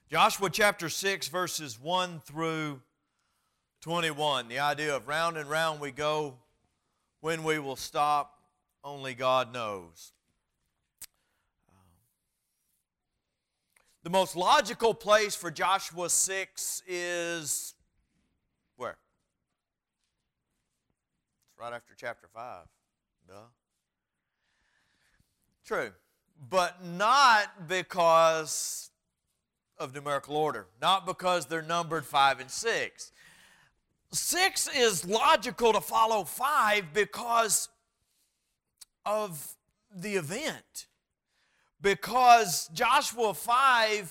Joshua chapter 6, verses 1 through 21. The idea of round and round we go. When we will stop, only God knows. The most logical place for Joshua 6 is where? It's right after chapter 5. Duh. True. But not because of numerical order. Not because they're numbered 5 and 6. 6 is logical to follow 5 because of the event. Because Joshua 5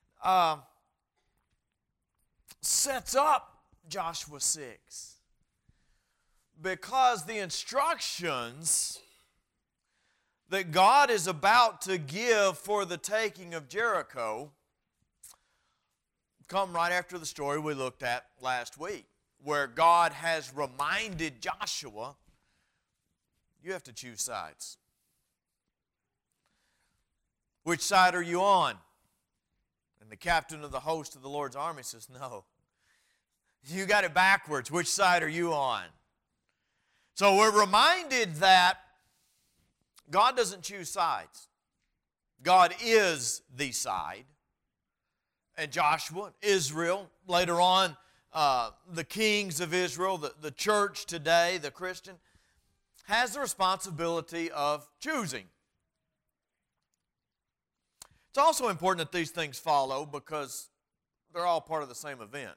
sets up Joshua 6. Because the instructions that God is about to give for the taking of Jericho come right after the story we looked at last week, where God has reminded Joshua, you have to choose sides. Which side are you on? And the captain of the host of the Lord's army says, no. You got it backwards. Which side are you on? So we're reminded that God doesn't choose sides. God is the side. And Joshua, Israel, later on, the kings of Israel, the church today, the Christian, has the responsibility of choosing. It's also important that these things follow because they're all part of the same event.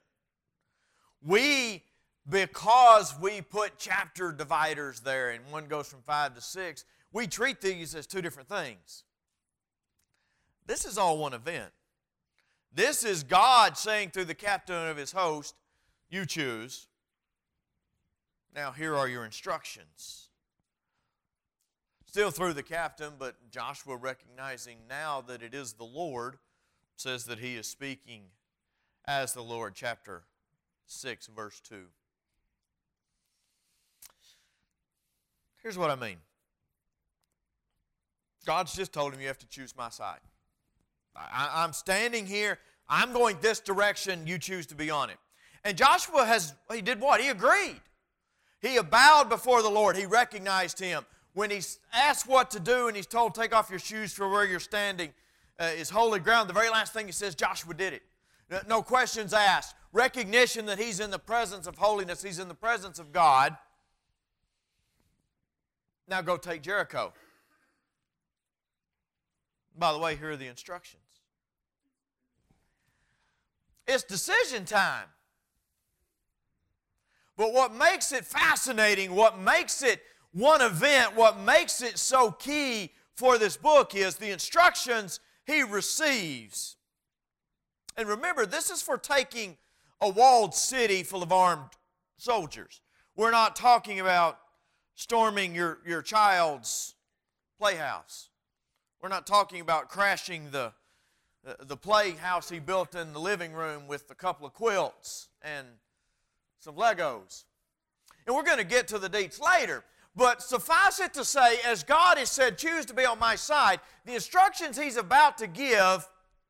Because we put chapter dividers there and one goes from 5 to 6, we treat these as two different things. This is all one event. This is God saying through the captain of his host, you choose. Now here are your instructions. Still through the captain, but Joshua recognizing now that it is the Lord, says that he is speaking as the Lord. Chapter 6, verse 2. Here's what I mean. God's just told him you have to choose my side. I'm standing here. I'm going this direction. You choose to be on it. And Joshua he did what? He agreed. He bowed before the Lord. He recognized him. When he's asked what to do and he's told, take off your shoes for where you're standing is holy ground, the very last thing he says, Joshua did it. No questions asked. Recognition that he's in the presence of holiness. He's in the presence of God. Now go take Jericho. By the way, here are the instructions. It's decision time. But what makes it fascinating, what makes it one event, what makes it so key for this book is the instructions he receives. And remember, this is for taking a walled city full of armed soldiers. We're not talking about storming your child's playhouse. We're not talking about crashing the playhouse he built in the living room with a couple of quilts and some Legos. And we're going to get to the deets later. But suffice it to say, as God has said, choose to be on my side, the instructions he's about to give,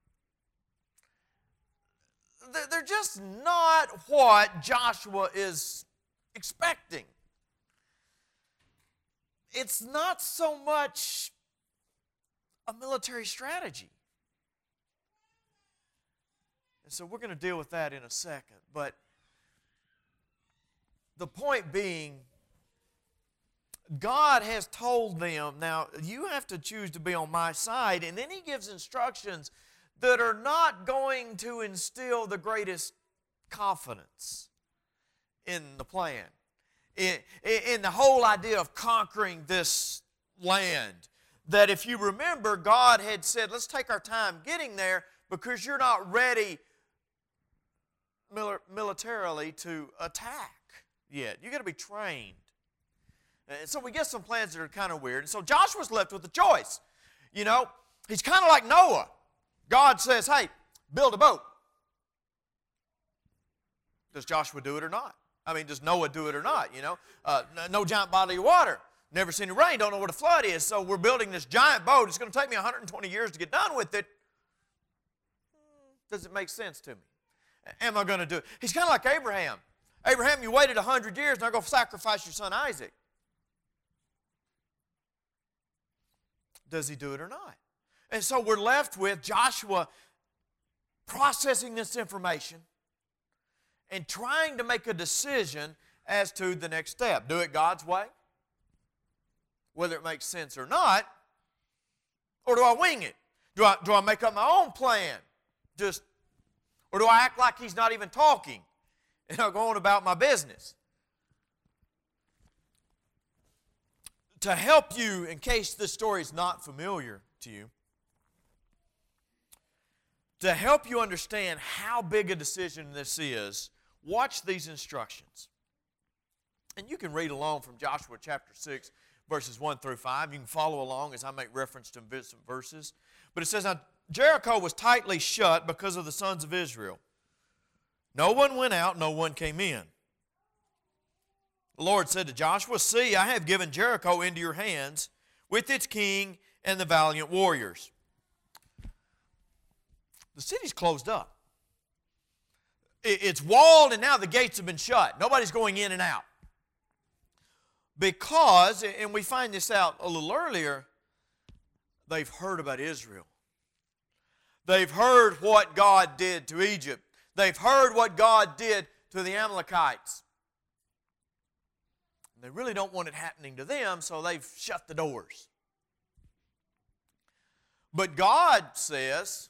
they're just not what Joshua is expecting. It's not so much a military strategy. And so we're going to deal with that in a second. But the point being, God has told them, now you have to choose to be on my side, and then he gives instructions that are not going to instill the greatest confidence in the plan, in the whole idea of conquering this land. That if you remember, God had said, let's take our time getting there because you're not ready militarily to attack yet. You've got to be trained. And so we get some plans that are kind of weird. And so Joshua's left with a choice. You know, he's kind of like Noah. God says, hey, build a boat. Does Joshua do it or not? I mean, does Noah do it or not, you know? No giant body of water. Never seen it rain, don't know what a flood is. So we're building this giant boat. It's going to take me 120 years to get done with it. Does it make sense to me? Am I going to do it? He's kind of like Abraham. Abraham, you waited 100 years, now go sacrifice your son Isaac. Does he do it or not? And so we're left with Joshua processing this information and trying to make a decision as to the next step. Do it God's way, whether it makes sense or not, or do I wing it? Do I make up my own plan? Or do I act like he's not even talking and I go on about my business? To help you, in case this story is not familiar to you, to help you understand how big a decision this is, watch these instructions. And you can read along from Joshua chapter 6, verses 1 through 5. You can follow along as I make reference to some verses. But it says, now Jericho was tightly shut because of the sons of Israel. No one went out, no one came in. The Lord said to Joshua, see, I have given Jericho into your hands with its king and the valiant warriors. The city's closed up. It's walled and now the gates have been shut. Nobody's going in and out. Because, and we find this out a little earlier, they've heard about Israel. They've heard what God did to Egypt. They've heard what God did to the Amalekites. They really don't want it happening to them, so they've shut the doors. But God says,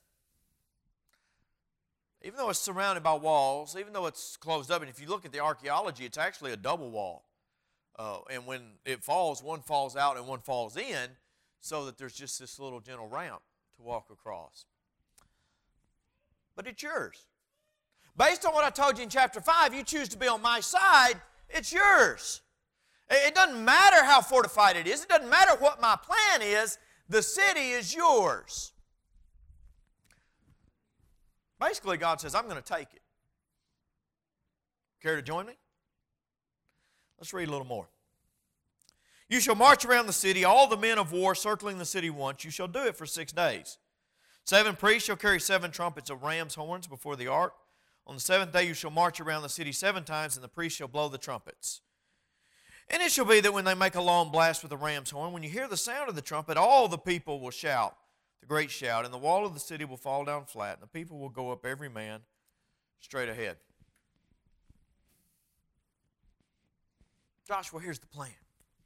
even though it's surrounded by walls, even though it's closed up, and if you look at the archaeology, it's actually a double wall. And when it falls, one falls out and one falls in, so that there's just this little gentle ramp to walk across. But it's yours. Based on what I told you in chapter 5, you choose to be on my side, it's yours. It doesn't matter how fortified it is. It doesn't matter what my plan is. The city is yours. Basically, God says, I'm going to take it. Care to join me? Let's read a little more. You shall march around the city, all the men of war circling the city once. You shall do it for 6 days. 7 priests shall carry 7 trumpets of ram's horns before the ark. On the 7th day you shall march around the city 7 times, and the priests shall blow the trumpets. And it shall be that when they make a long blast with the ram's horn, when you hear the sound of the trumpet, all the people will shout, the great shout, and the wall of the city will fall down flat, and the people will go up every man straight ahead. Joshua, here's the plan.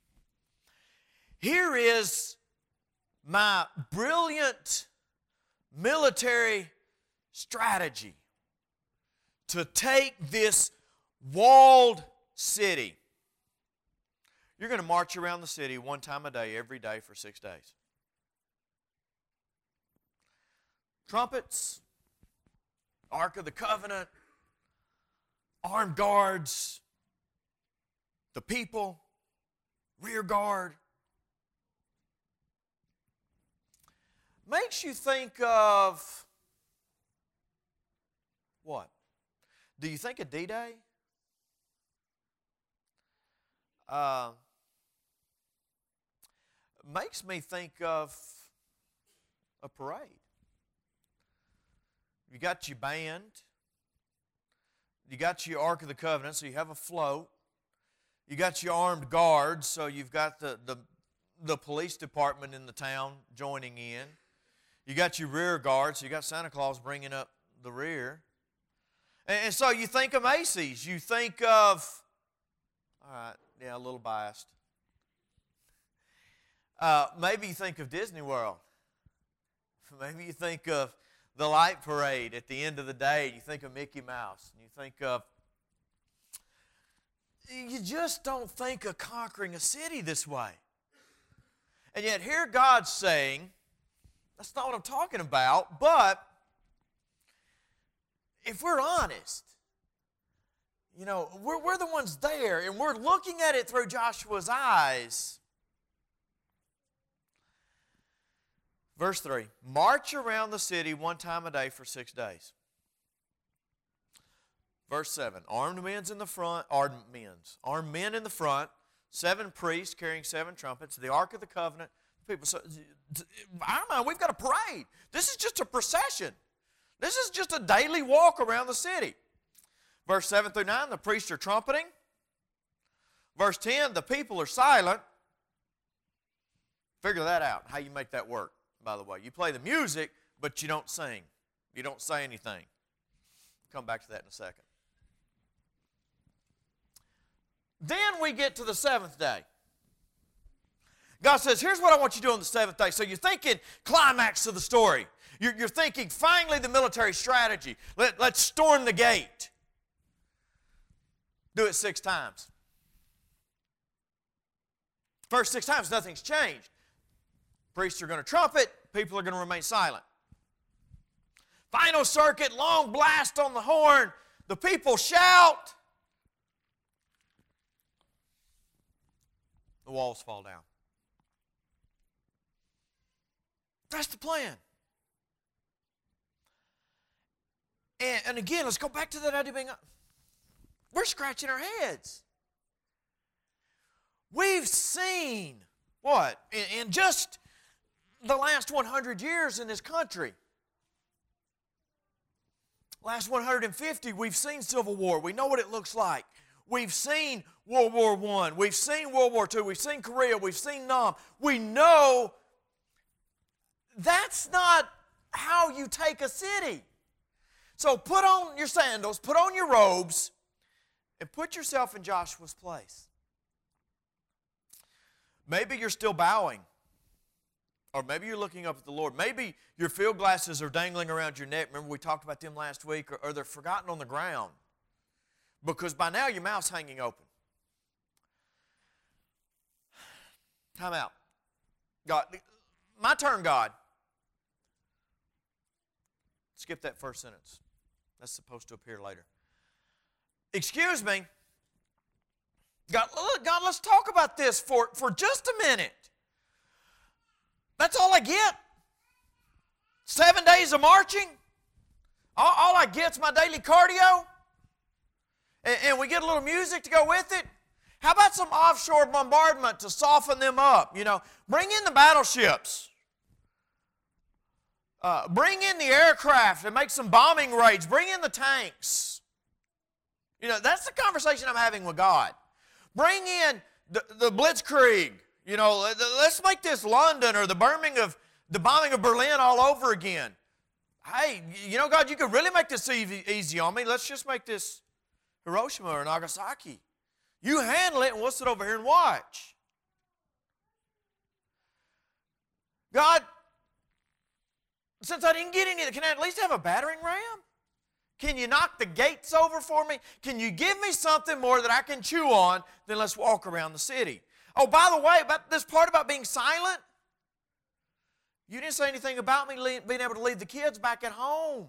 Here is my brilliant military strategy to take this walled city. You're going to march around the city 1 time a day, every day for 6 days. Trumpets, Ark of the Covenant, armed guards, the people, rear guard. Makes you think of what? Do you think of D-Day? Makes me think of a parade. You got your band. You got your Ark of the Covenant, so you have a float. You got your armed guards, so you've got the police department in the town joining in. You got your rear guard, so you got Santa Claus bringing up the rear. And so you think of Macy's. You think of, all right, yeah, a little biased. Maybe you think of Disney World. Maybe you think of the light parade at the end of the day. You think of Mickey Mouse. And you think of, you just don't think of conquering a city this way. And yet here God's saying, that's not what I'm talking about, but if we're honest, you know, we're the ones there, and we're looking at it through Joshua's eyes. Verse 3, march around the city 1 time a day for 6 days. Verse 7, armed men in the front, 7 priests carrying 7 trumpets, the Ark of the Covenant. People say, I don't know, we've got a parade. This is just a procession. This is just a daily walk around the city. Verse 7 through 9, the priests are trumpeting. Verse 10, the people are silent. Figure that out, how you make that work, by the way. You play the music, but you don't sing. You don't say anything. Come back to that in a second. Then we get to the seventh day. God says, here's what I want you to do on the seventh day. So you're thinking climax of the story. You're thinking finally the military strategy. Let's storm the gate. Do it 6 times. First 6 times, nothing's changed. Priests are going to trumpet. People are going to remain silent. Final circuit, long blast on the horn. The people shout. The walls fall down. That's the plan. And again, let's go back to that idea of being, we're scratching our heads. We've seen, what? In just the last 100 years in this country. Last 150, we've seen Civil War. We know what it looks like. We've seen World War I. We've seen World War II. We've seen Korea. We've seen Nam. We know that's not how you take a city. So put on your sandals, put on your robes, and put yourself in Joshua's place. Maybe you're still bowing. Or maybe you're looking up at the Lord. Maybe your field glasses are dangling around your neck. Remember we talked about them last week. Or they're forgotten on the ground. Because by now your mouth's hanging open. Time out. God, my turn, God. Skip that first sentence. That's supposed to appear later. Excuse me. God, let's talk about this for just a minute. That's all I get. 7 days of marching. All I get's my daily cardio. And we get a little music to go with it. How about some offshore bombardment to soften them up? You know, bring in the battleships. Bring in the aircraft and make some bombing raids. Bring in the tanks. You know, that's the conversation I'm having with God. Bring in the blitzkrieg. You know, let's make this London or the bombing of Berlin all over again. Hey, you know, God, you could really make this easy on me. Let's just make this Hiroshima or Nagasaki. You handle it and we'll sit over here and watch. God, since I didn't get any, can I at least have a battering ram? Can you knock the gates over for me? Can you give me something more that I can chew on than let's walk around the city? Oh, by the way, about this part about being silent, you didn't say anything about me being able to leave the kids back at home.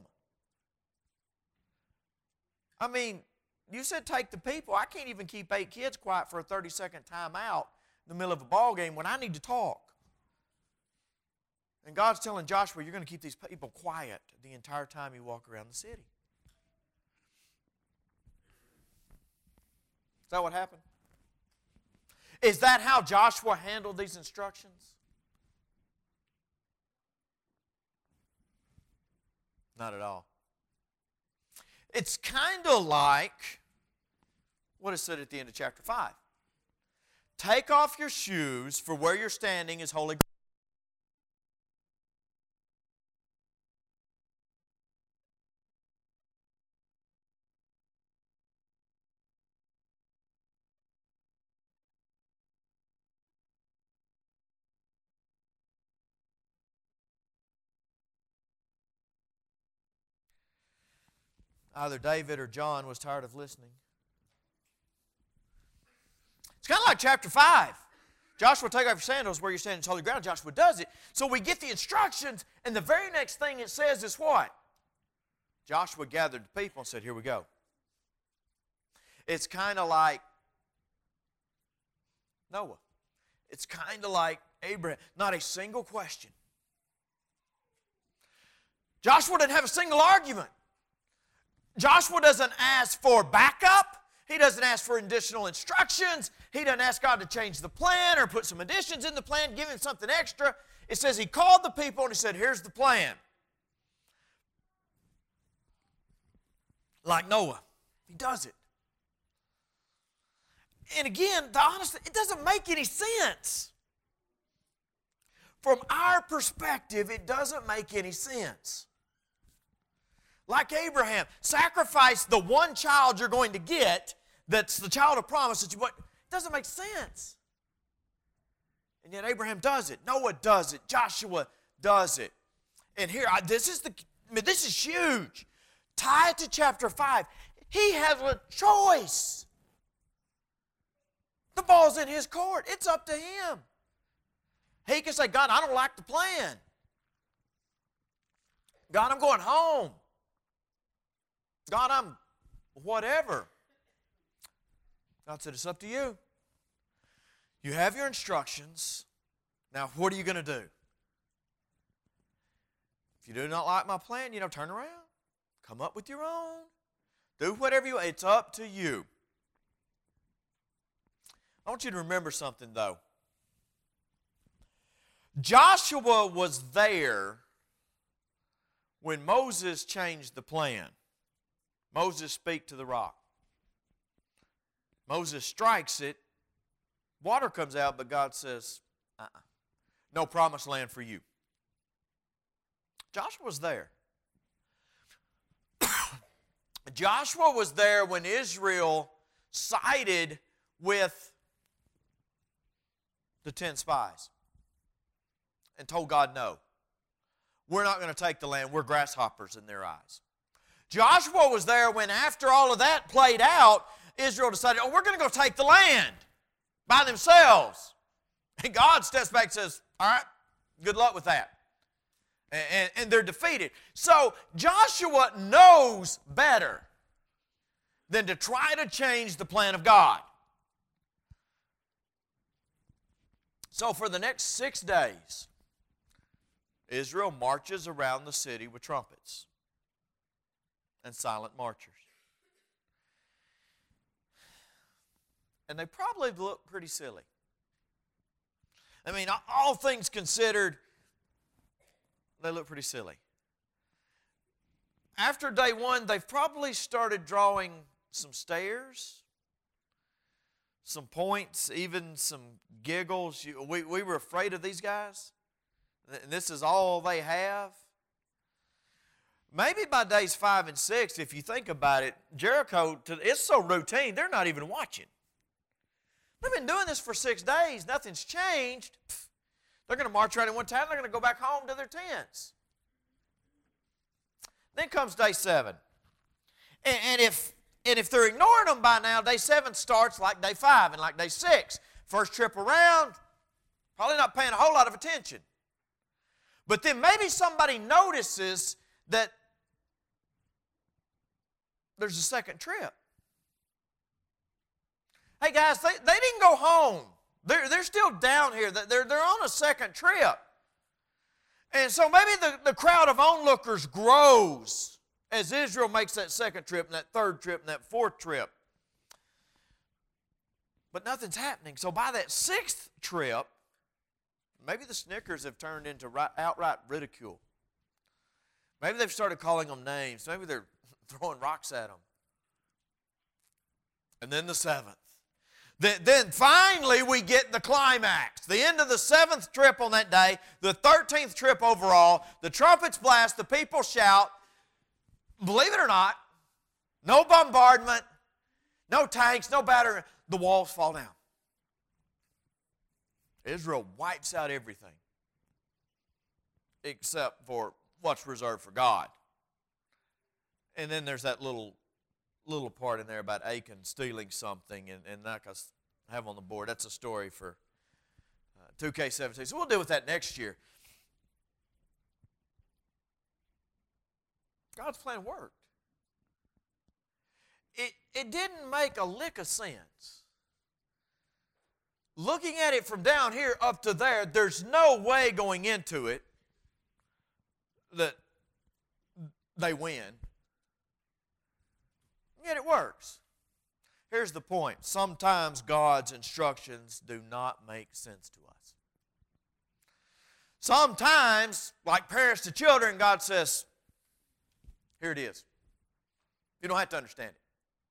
I mean, you said take the people. I can't even keep 8 kids quiet for a 30-second timeout in the middle of a ball game when I need to talk. And God's telling Joshua, you're going to keep these people quiet the entire time you walk around the city. Is that what happened? Is that how Joshua handled these instructions? Not at all. It's kind of like what is said at the end of chapter 5. Take off your shoes, for where you're standing is holy ground. Either David or John was tired of listening. It's kind of like chapter 5. Joshua, take off your sandals, where you're standing is holy ground. Joshua does it. So we get the instructions, and the very next thing it says is what? Joshua gathered the people and said, here we go. It's kind of like Noah. It's kind of like Abraham. Not a single question. Joshua didn't have a single argument. Joshua doesn't ask for backup. He doesn't ask for additional instructions. He doesn't ask God to change the plan or put some additions in the plan, give him something extra. It says he called the people and he said, here's the plan. like Noah. He does it. And again, the honest, it doesn't make any sense. From our perspective, it doesn't make any sense. Like Abraham, sacrifice the one child you're going to get that's the child of promise that you want. It doesn't make sense. And yet Abraham does it. Noah does it. Joshua does it. And here, this is huge. Tie it to chapter 5. He has a choice. The ball's in his court. It's up to him. He can say, God, I don't like the plan. God, I'm going home. God, I'm whatever. God said, it's up to you. You have your instructions. Now, what are you going to do? If you do not like my plan, turn around. Come up with your own. Do whatever you want. It's up to you. I want you to remember something, though. Joshua was there when Moses changed the plan. Moses speaks to the rock. Moses strikes it. Water comes out, but God says, no promised land for you. Joshua was there. Joshua was there when Israel sided with the 10 spies and told God, no, we're not going to take the land. We're grasshoppers in their eyes. Joshua was there when, after all of that played out, Israel decided, we're going to go take the land by themselves. And God steps back and says, all right, good luck with that. And they're defeated. So Joshua knows better than to try to change the plan of God. So for the next 6 days, Israel marches around the city with trumpets and silent marchers. And they probably look pretty silly. I mean, all things considered, they look pretty silly. After day 1, they've probably started drawing some stares, some points, even some giggles. We were afraid of these guys. And this is all they have. Maybe by days 5 and 6, if you think about it, Jericho, it's so routine, they're not even watching. They've been doing this for 6 days. Nothing's changed. They're going to march around in one time. They're going to go back home to their tents. Then comes day 7. And if they're ignoring them by now, day 7 starts like day 5 and like day 6. First trip around, probably not paying a whole lot of attention. But then maybe somebody notices that there's a second trip. Hey guys, they didn't go home. They're still down here. They're on a second trip. And so maybe the crowd of onlookers grows as Israel makes that second trip and that third trip and that fourth trip. But nothing's happening. So by that 6th trip, maybe the snickers have turned into outright ridicule. Maybe they've started calling them names. Maybe they're throwing rocks at them. And then the 7th. Then finally we get the climax. The end of the 7th trip on that day, the 13th trip overall, the trumpets blast, the people shout. Believe it or not, no bombardment, no tanks, no battery. The walls fall down. Israel wipes out everything except for what's reserved for God. And then there's that little part in there about Achan stealing something, and like I have on the board, that's a story for 2K17. So we'll deal with that next year. God's plan worked. It didn't make a lick of sense. Looking at it from down here up to there, there's no way going into it that they win. Yet it works. Here's the point. Sometimes God's instructions do not make sense to us. Sometimes, like parents to children, God says, here it is. You don't have to understand it.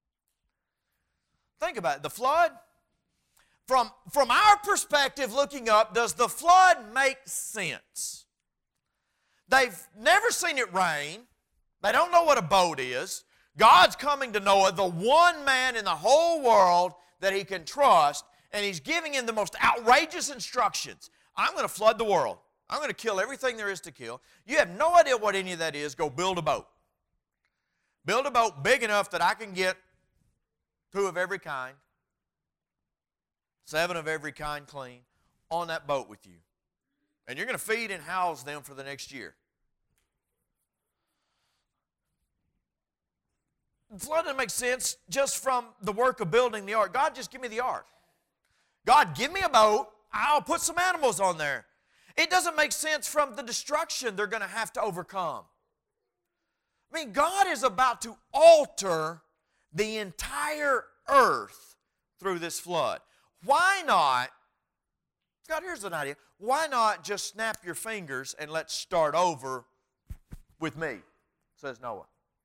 Think about it. The flood, from our perspective looking up, does the flood make sense? They've never seen it rain. They don't know what a boat is. God's coming to Noah, the one man in the whole world that he can trust, and he's giving him the most outrageous instructions. I'm going to flood the world. I'm going to kill everything there is to kill. You have no idea what any of that is. Go build a boat. Build a boat big enough that I can get 2 of every kind, 7 of every kind clean, on that boat with you. And you're going to feed and house them for the next year. The flood doesn't make sense just from the work of building the ark. God, just give me the ark. God, give me a boat. I'll put some animals on there. It doesn't make sense from the destruction they're going to have to overcome. I mean, God is about to alter the entire earth through this flood. Why not, God, here's an idea. Why not just snap your fingers and let's start over with me, says Noah.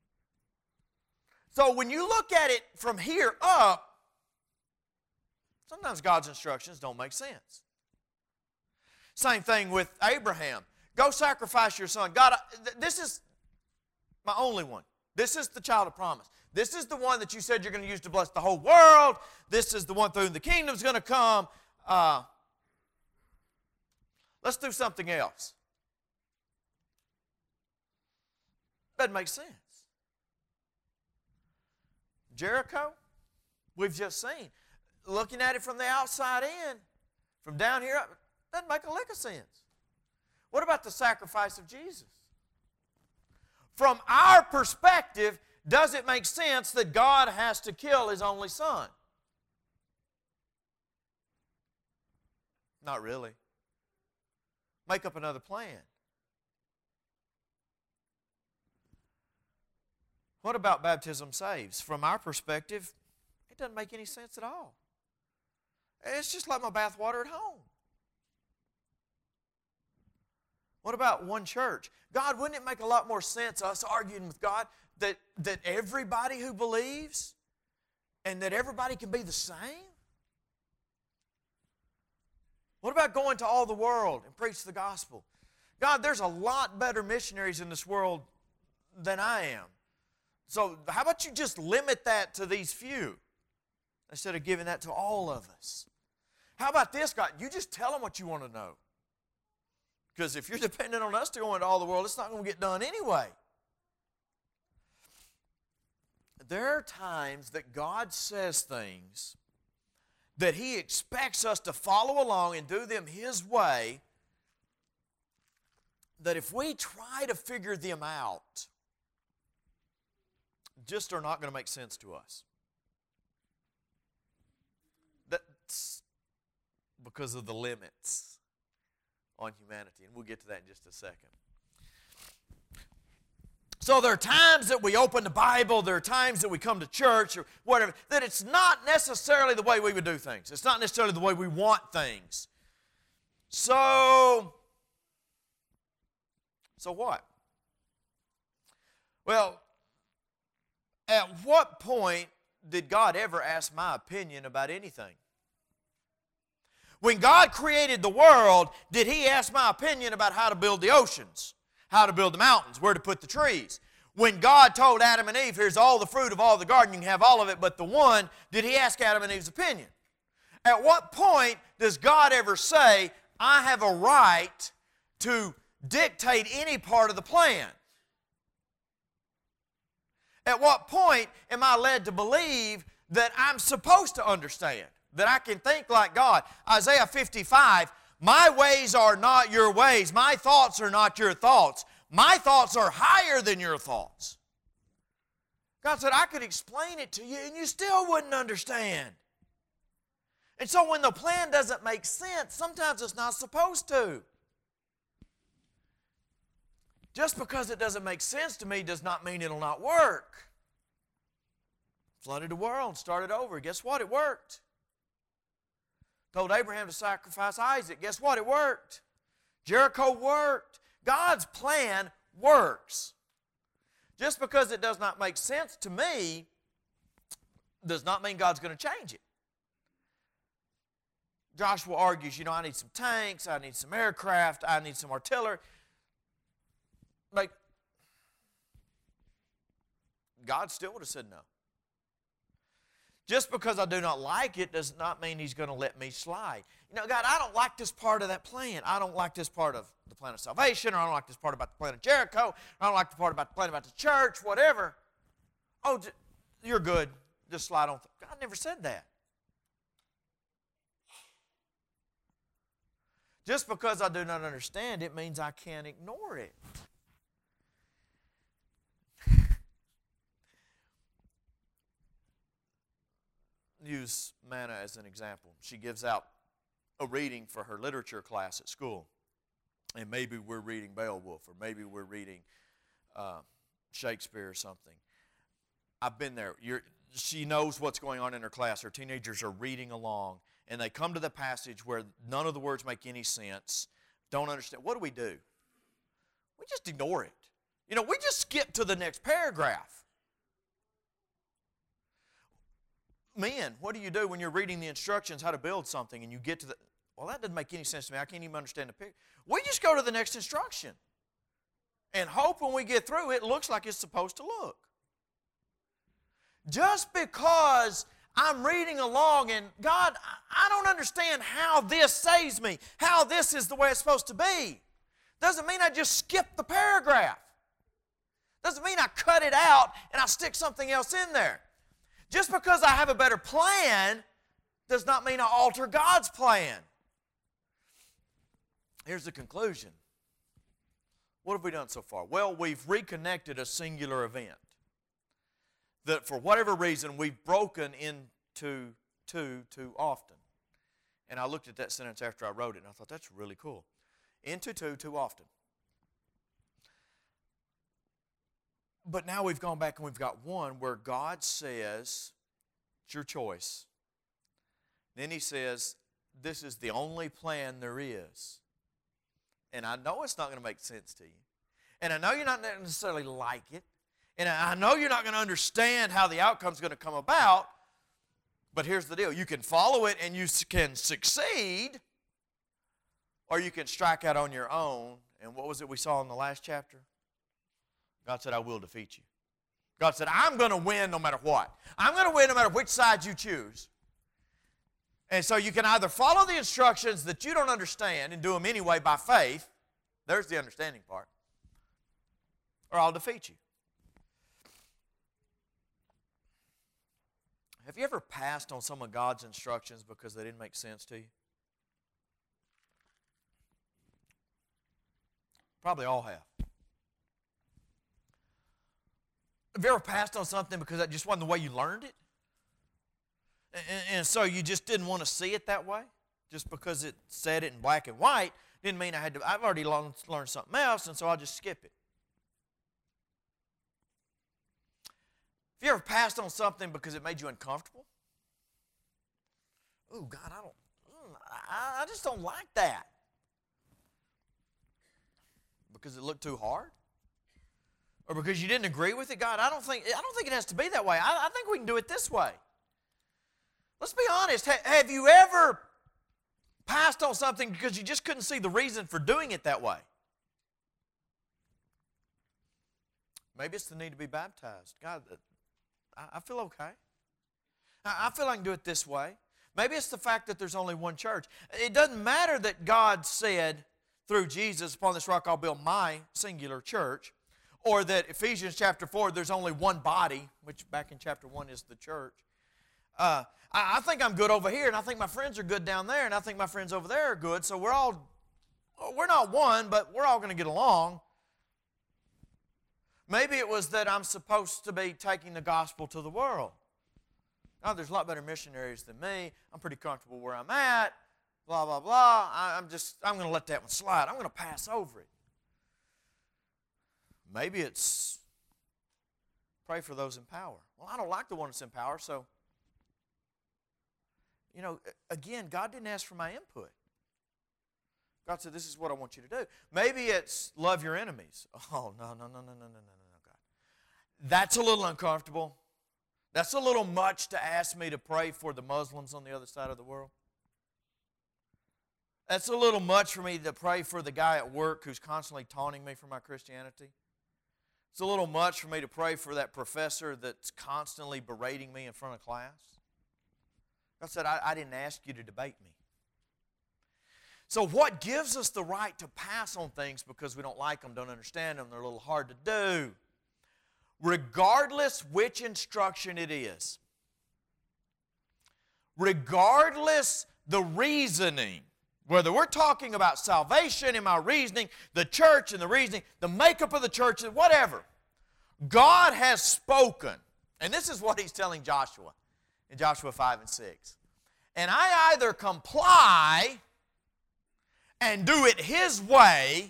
So when you look at it from here up, sometimes God's instructions don't make sense. Same thing with Abraham. Go sacrifice your son. God, this is my only one. This is the child of promise. This is the one that you said you're going to use to bless the whole world. This is the one through whom the kingdom's going to come. Let's do something else. Doesn't make sense. Jericho, we've just seen. Looking at it from the outside in, from down here up, doesn't make a lick of sense. What about the sacrifice of Jesus? From our perspective, does it make sense that God has to kill His only Son? Not really. Make up another plan. What about baptism saves? From our perspective, it doesn't make any sense at all. It's just like my bath water at home. What about one church? God, wouldn't it make a lot more sense, us arguing with God, that everybody who believes and that everybody can be the same? What about going to all the world and preach the gospel? God, there's a lot better missionaries in this world than I am. So how about you just limit that to these few instead of giving that to all of us? How about this, God? You just tell them what you want to know. Because if you're dependent on us to go into all the world, it's not going to get done anyway. There are times that God says things that He expects us to follow along and do them His way, that if we try to figure them out, just are not going to make sense to us. That's because of the limits on humanity, and we'll get to that in just a second. So there are times that we open the Bible, there are times that we come to church or whatever, that it's not necessarily the way we would do things. It's not necessarily the way we want things. So what? Well, at what point did God ever ask my opinion about anything? When God created the world, did He ask my opinion about how to build the oceans, how to build the mountains, where to put the trees? When God told Adam and Eve, here's all the fruit of all the garden, you can have all of it but the one, did He ask Adam and Eve's opinion? At what point does God ever say, I have a right to dictate any part of the plan? At what point am I led to believe that I'm supposed to understand, that I can think like God? Isaiah 55, my ways are not your ways. My thoughts are not your thoughts. My thoughts are higher than your thoughts. God said, I could explain it to you and you still wouldn't understand. And so when the plan doesn't make sense, sometimes it's not supposed to. Just because it doesn't make sense to me does not mean it'll not work. Flooded the world, started over. Guess what? It worked. Told Abraham to sacrifice Isaac. Guess what? It worked. Jericho worked. God's plan works. Just because it does not make sense to me does not mean God's going to change it. Joshua argues, I need some tanks, I need some aircraft, I need some artillery. Like, God still would have said no. Just because I do not like it does not mean He's going to let me slide. God, I don't like this part of that plan. I don't like this part of the plan of salvation, or I don't like this part about the plan of Jericho, or I don't like the part about the plan about the church, whatever. Oh, you're good. Just slide on. God never said that. Just because I do not understand it means I can't ignore it. Use Manna as an example. She gives out a reading for her literature class at school. And maybe we're reading Beowulf, or maybe we're reading Shakespeare or something. I've been there. She knows what's going on in her class. Her teenagers are reading along, and they come to the passage where none of the words make any sense, don't understand. What do? We just ignore it. We just skip to the next paragraph. Men, what do you do when you're reading the instructions how to build something and you get to well, that doesn't make any sense to me. I can't even understand the picture. We just go to the next instruction and hope when we get through it looks like it's supposed to look. Just because I'm reading along and, God, I don't understand how this saves me, how this is the way it's supposed to be, doesn't mean I just skip the paragraph. Doesn't mean I cut it out and I stick something else in there. Just because I have a better plan does not mean I alter God's plan. Here's the conclusion. What have we done so far? Well, we've reconnected a singular event that for whatever reason we've broken into two too often. And I looked at that sentence after I wrote it and I thought that's really cool. Into two too often. But now we've gone back and we've got one where God says, it's your choice. Then He says, this is the only plan there is. And I know it's not going to make sense to you. And I know you're not necessarily like it. And I know you're not going to understand how the outcome's going to come about. But here's the deal. You can follow it and you can succeed, or you can strike out on your own. And what was it we saw in the last chapter? God said, I will defeat you. God said, I'm going to win no matter what. I'm going to win no matter which side you choose. And so you can either follow the instructions that you don't understand and do them anyway by faith. There's the understanding part. Or I'll defeat you. Have you ever passed on some of God's instructions because they didn't make sense to you? Probably all have. Have you ever passed on something because that just wasn't the way you learned it? And so you just didn't want to see it that way? Just because it said it in black and white didn't mean I've already learned something else, and so I'll just skip it. Have you ever passed on something because it made you uncomfortable? Oh, God, I just don't like that. Because it looked too hard? Or because you didn't agree with it? God, I don't think it has to be that way. I think we can do it this way. Let's be honest. Have you ever passed on something because you just couldn't see the reason for doing it that way? Maybe it's the need to be baptized. God, I feel okay. I feel I can do it this way. Maybe it's the fact that there's only one church. It doesn't matter that God said through Jesus, upon this rock I'll build my singular church, or that Ephesians chapter 4, there's only one body, which back in chapter 1 is the church. I think I'm good over here, and I think my friends are good down there, and I think my friends over there are good, so we're not one, but we're all going to get along. Maybe it was that I'm supposed to be taking the gospel to the world. Oh, there's a lot better missionaries than me. I'm pretty comfortable where I'm at. Blah, blah, blah. I'm going to let that one slide. I'm going to pass over it. Maybe it's pray for those in power. Well, I don't like the one that's in power, so, again, God didn't ask for my input. God said, this is what I want you to do. Maybe it's love your enemies. Oh, no, God. That's a little uncomfortable. That's a little much to ask me to pray for the Muslims on the other side of the world. That's a little much for me to pray for the guy at work who's constantly taunting me for my Christianity. It's a little much for me to pray for that professor that's constantly berating me in front of class. God said, I didn't ask you to debate me. So what gives us the right to pass on things because we don't like them, don't understand them, they're a little hard to do? Regardless which instruction it is, regardless the reasoning, whether we're talking about salvation in my reasoning, the church and the reasoning, the makeup of the church, whatever, God has spoken. And this is what He's telling Joshua in Joshua 5 and 6. And I either comply and do it His way,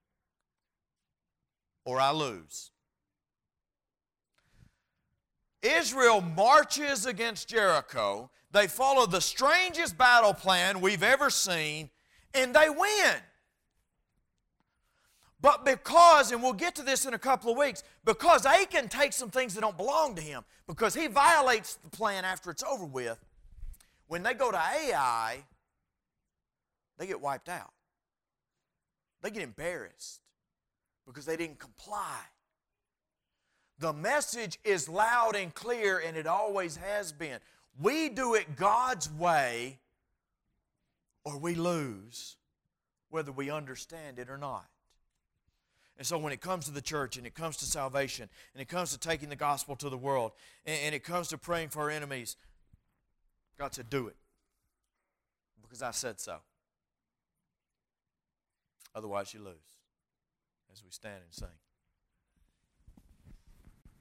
or I lose. Israel marches against Jericho. They follow the strangest battle plan we've ever seen, and they win. But because, and we'll get to this in a couple of weeks, because Achan takes some things that don't belong to him, because he violates the plan after it's over with, when they go to Ai, they get wiped out. They get embarrassed because they didn't comply. The message is loud and clear, and it always has been. We do it God's way, or we lose, whether we understand it or not. And so when it comes to the church, and it comes to salvation, and it comes to taking the gospel to the world, and it comes to praying for our enemies, God said, do it, because I said so. Otherwise you lose, as we stand and sing.